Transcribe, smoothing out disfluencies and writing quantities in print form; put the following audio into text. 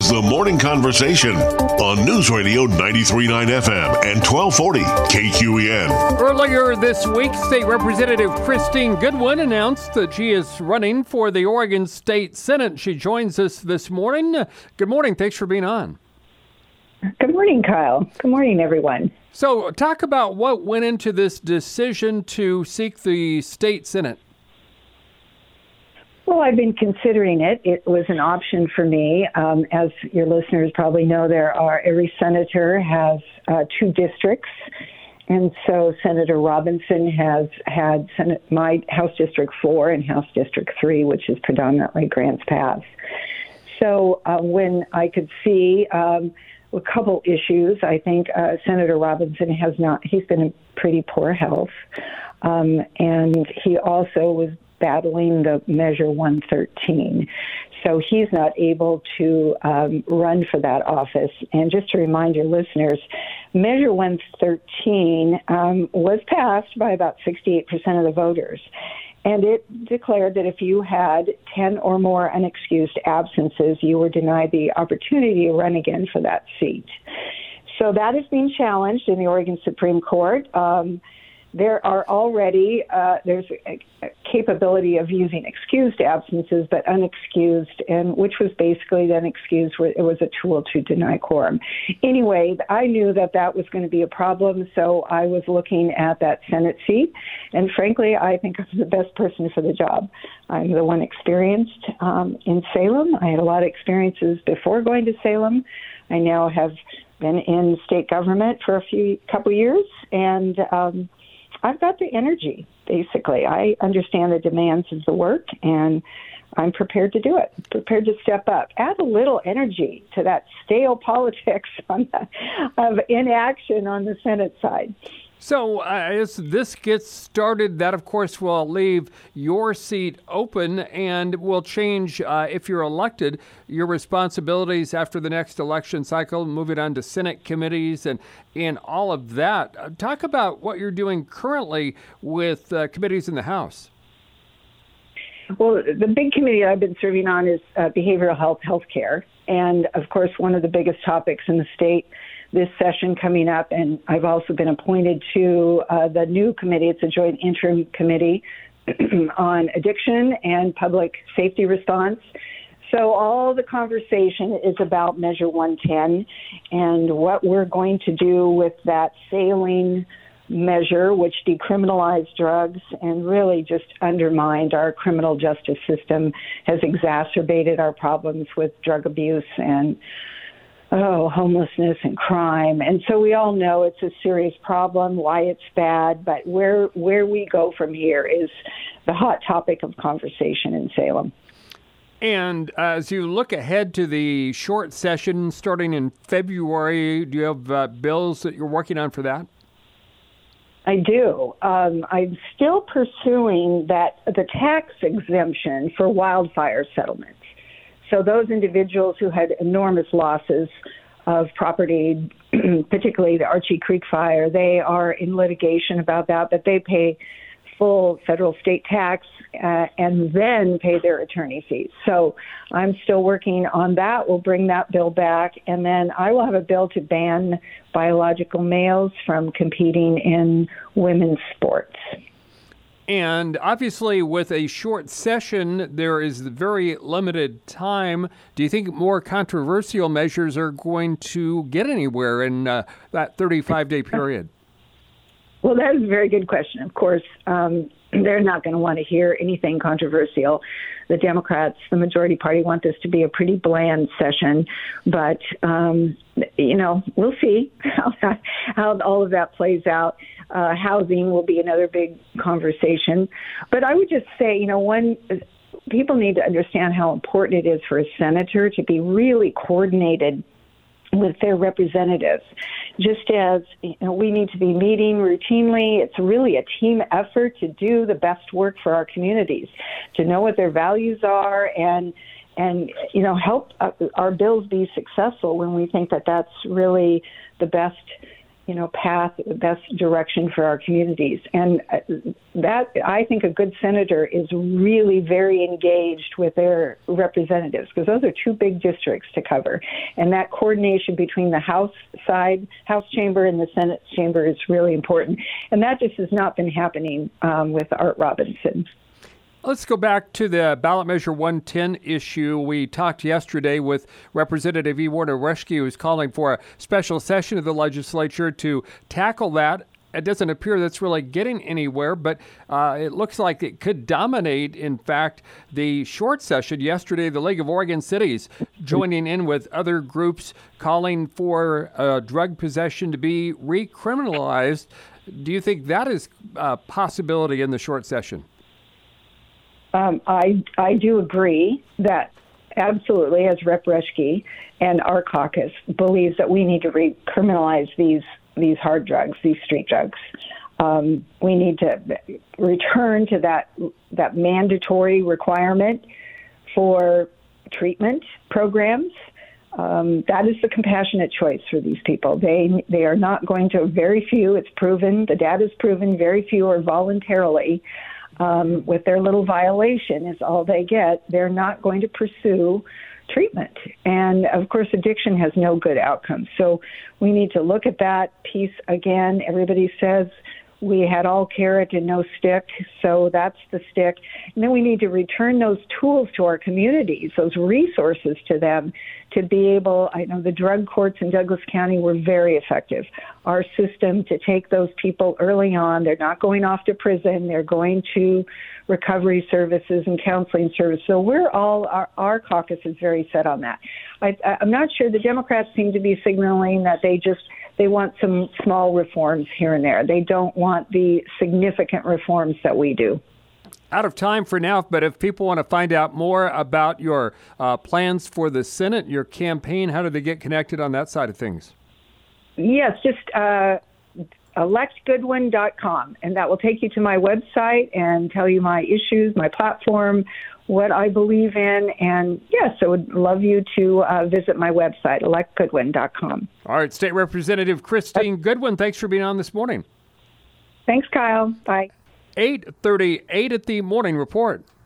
The Morning Conversation on News Radio 93.9 FM and 1240 KQEN. Earlier this week, State Representative Christine Goodwin announced that she is running for the Oregon State Senate. She joins us this morning. Good morning. Thanks for being on. Good morning, Kyle. Good morning, everyone. So talk about what went into this decision to seek the state Senate. Well, I've been considering it. It was an option for me. As your listeners probably know, every senator has two districts. And so Senator Robinson has had my House District 4 and House District 3, which is predominantly Grants Pass. So when I could see a couple issues, I think Senator Robinson he's been in pretty poor health. And he also was battling the Measure 113. So he's not able to run for that office. And just to remind your listeners, Measure 113 was passed by about 68% of the voters. And it declared that if you had 10 or more unexcused absences, you were denied the opportunity to run again for that seat. So that is being challenged in the Oregon Supreme Court. There are already, there's a capability of using excused absences, but unexcused, and which was basically then excused where it was a tool to deny quorum. Anyway, I knew that was going to be a problem, so I was looking at that Senate seat, and frankly, I think I'm the best person for the job. I'm the one experienced in Salem. I had a lot of experiences before going to Salem. I now have been in state government for couple years, and I've got the energy, basically. I understand the demands of the work, and I'm prepared to do it, prepared to step up. Add a little energy to that stale politics of inaction on the Senate side. So as this gets started, that, of course, will leave your seat open and will change, if you're elected, your responsibilities after the next election cycle, moving on to Senate committees and all of that. Talk about what you're doing currently with committees in the House. Well, the big committee I've been serving on is behavioral health care. And, of course, one of the biggest topics in the state this session coming up, and I've also been appointed to the new committee. It's a joint interim committee on addiction and public safety response. So all the conversation is about Measure 110 and what we're going to do with that failing measure, which decriminalized drugs and really just undermined our criminal justice system, has exacerbated our problems with drug abuse and homelessness and crime. And so we all know it's a serious problem, why it's bad, but where we go from here is the hot topic of conversation in Salem. And as you look ahead to the short session starting in February, do you have bills that you're working on for that? I do. I'm still pursuing the tax exemption for wildfire settlements. So those individuals who had enormous losses of property, particularly the Archie Creek fire, they are in litigation about that, but they pay full federal state tax and then pay their attorney fees. So I'm still working on that. We'll bring that bill back, and then I will have a bill to ban biological males from competing in women's sports. And obviously, with a short session, there is very limited time. Do you think more controversial measures are going to get anywhere in that 35-day period? Well, that is a very good question. Of course, they're not going to want to hear anything controversial. The Democrats, the majority party, want this to be a pretty bland session. But, we'll see how all of that plays out. Housing will be another big conversation. But I would just say, people need to understand how important it is for a senator to be really coordinated with their representatives. Just as we need to be meeting routinely, it's really a team effort to do the best work for our communities, to know what their values are and help our bills be successful when we think that that's really the best path, the best direction for our communities. And that, I think a good senator is really very engaged with their representatives, because those are two big districts to cover. And that coordination between the House chamber and the Senate chamber is really important. And that just has not been happening with Art Robinson. Let's go back to the ballot measure 110 issue. We talked yesterday with Representative Ivor Rescue, who's calling for a special session of the legislature to tackle that. It doesn't appear that's really getting anywhere, but it looks like it could dominate, in fact, the short session. Yesterday, the League of Oregon Cities joining in with other groups calling for drug possession to be recriminalized. Do you think that is a possibility in the short session? I do agree that absolutely, as Rep. Reschke and our caucus believes that we need to recriminalize these hard drugs, these street drugs. We need to return to that mandatory requirement for treatment programs. That is the compassionate choice for these people. They are not going to, very few, it's proven, the data is proven, very few are voluntarily, with their little violation is all they get. They're not going to pursue treatment. And of course, addiction has no good outcomes. So we need to look at that piece again. Everybody says we had all carrot and no stick, so that's the stick. And then we need to return those tools to our communities, those resources to them to be able, I know the drug courts in Douglas County were very effective. Our system to take those people early on, they're not going off to prison, they're going to recovery services and counseling services. So our caucus is very set on that. I'm not sure, the Democrats seem to be signaling that they want some small reforms here and there. They don't want the significant reforms that we do. Out of time for now, but if people want to find out more about your plans for the Senate, your campaign, how do they get connected on that side of things? Yes, just electgoodwin.com, and that will take you to my website and tell you my issues, my platform, what I believe in. And yes, I would love you to visit my website, electgoodwin.com. All right, State Representative Christine Goodwin, thanks for being on this morning. Thanks, Kyle. Bye. 8:38 at the Morning Report.